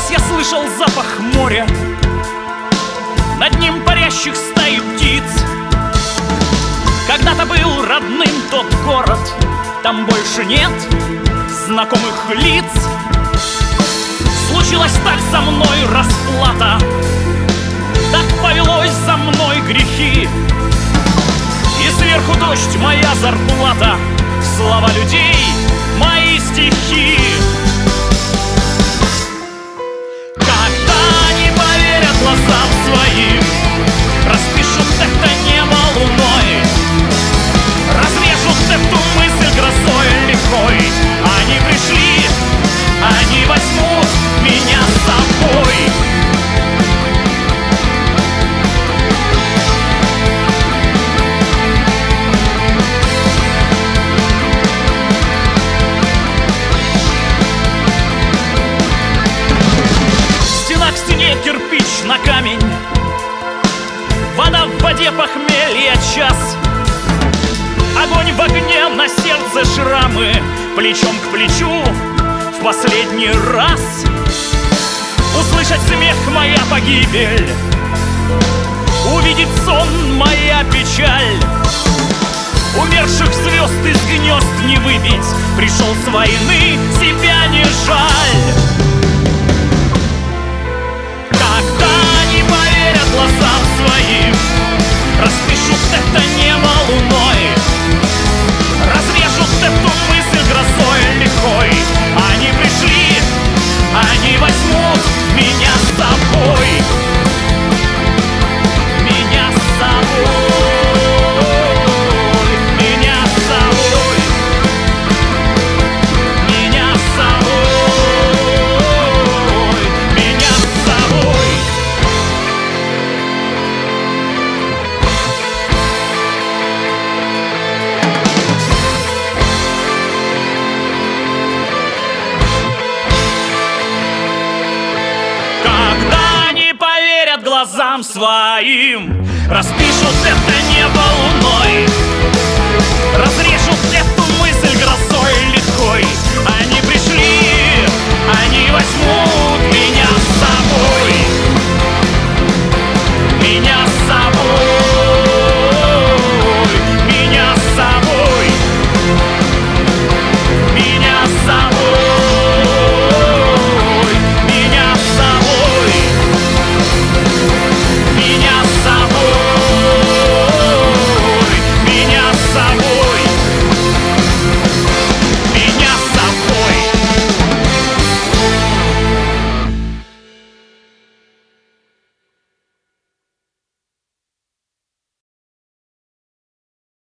раз я слышал запах моря, над ним парящих стаи птиц. Когда-то был родным тот город, там больше нет знакомых лиц. Случилось так со мной расплата, так повелось за мной грехи. И сверху дождь, моя зарплата, слова людей, мои стихи. Когда не поверят глазам своим, распишут это небо луной, разрежут эту мысль грозой лихой. Они пришли, они возьмут меня с собой. Стена к стене, кирпич на камень, вода в воде, похмелье час. Огонь в огне, на сердце шрамы, плечом к плечу в последний раз. Услышать смех — моя погибель, увидеть сон — моя печаль. Умерших звезд из гнезд не выбить, пришел с войны, себя не жаль. Когда не поверят глазам своим, распишут это небо луной, разрежут эту мысль грозой лихой. Они пришли, они возьмут меня с собой. Меня с собой, меня с собой, меня с собой, меня с собой. Когда не поверят глазам своим, распишут это небо луной,